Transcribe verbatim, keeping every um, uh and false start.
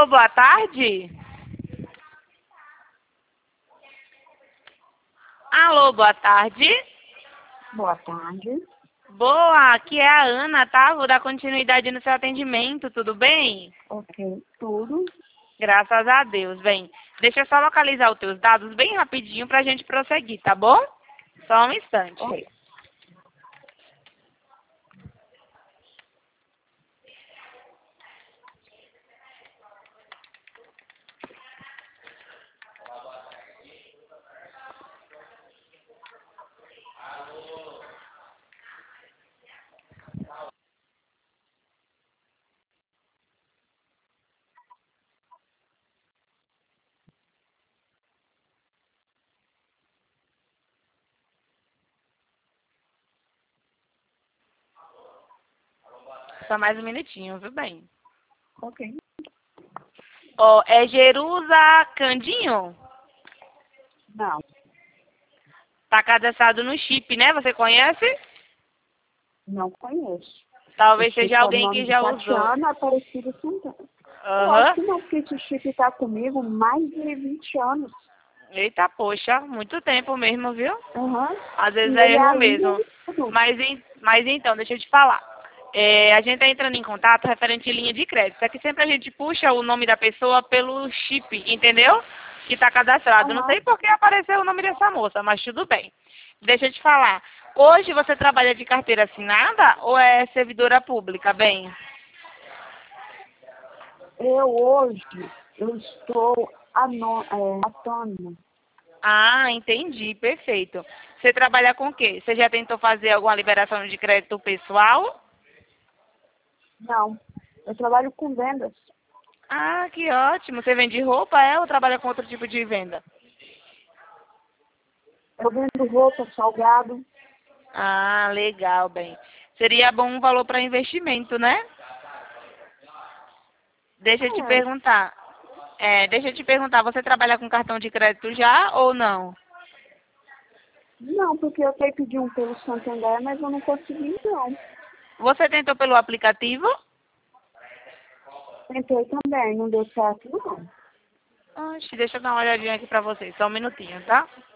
Alô, boa tarde? Alô, boa tarde? Boa tarde. Boa, aqui é a Ana, tá? Vou dar continuidade no seu atendimento, tudo bem? Ok, tudo. Graças a Deus. Bem, deixa eu só localizar os teus dados bem rapidinho pra gente prosseguir, tá bom? Só um instante. Ok. Só mais um minutinho, viu bem? Ok. Ó, é Jerusa Candinho? Não, Tá cadastrado no chip, né? Você conhece? não conheço. Talvez Esse seja é o alguém nome que de já usou. Tatiana Aparecida Santana. Eu acho Aham. que não, porque esse chip está comigo mais de vinte anos. Eita, poxa, muito tempo mesmo, viu? Aham. Às E vezes é ele é erro lindo mesmo. e tudo. Mas, em- mas então, deixa eu te falar. É, a gente está entrando em contato referente à linha de crédito. É que sempre a gente puxa o nome da pessoa pelo chip, entendeu? Que está cadastrado. Não Aham. sei por que apareceu o nome dessa moça, mas tudo bem. Deixa eu te falar. Hoje você trabalha de carteira assinada ou é servidora pública, bem? Eu hoje, eu estou ano, é, autônoma. Ah, entendi, perfeito. Você trabalha com o quê? Você já tentou fazer alguma liberação de crédito pessoal? Não, eu trabalho com vendas. Ah, que ótimo. Você vende roupa, é, ou trabalha com outro tipo de venda? Eu vendo roupa, salgado. Ah, legal, bem. Seria bom um valor para investimento, né? Deixa eu te É. perguntar. É, deixa eu te perguntar, você trabalha com cartão de crédito já ou não? Não, porque eu até pedi um pelo Santander, mas eu não consegui, não. Você tentou pelo aplicativo? Tentei também, não deu certo, não. Oxe, deixa eu dar uma olhadinha aqui pra vocês, só um minutinho, tá?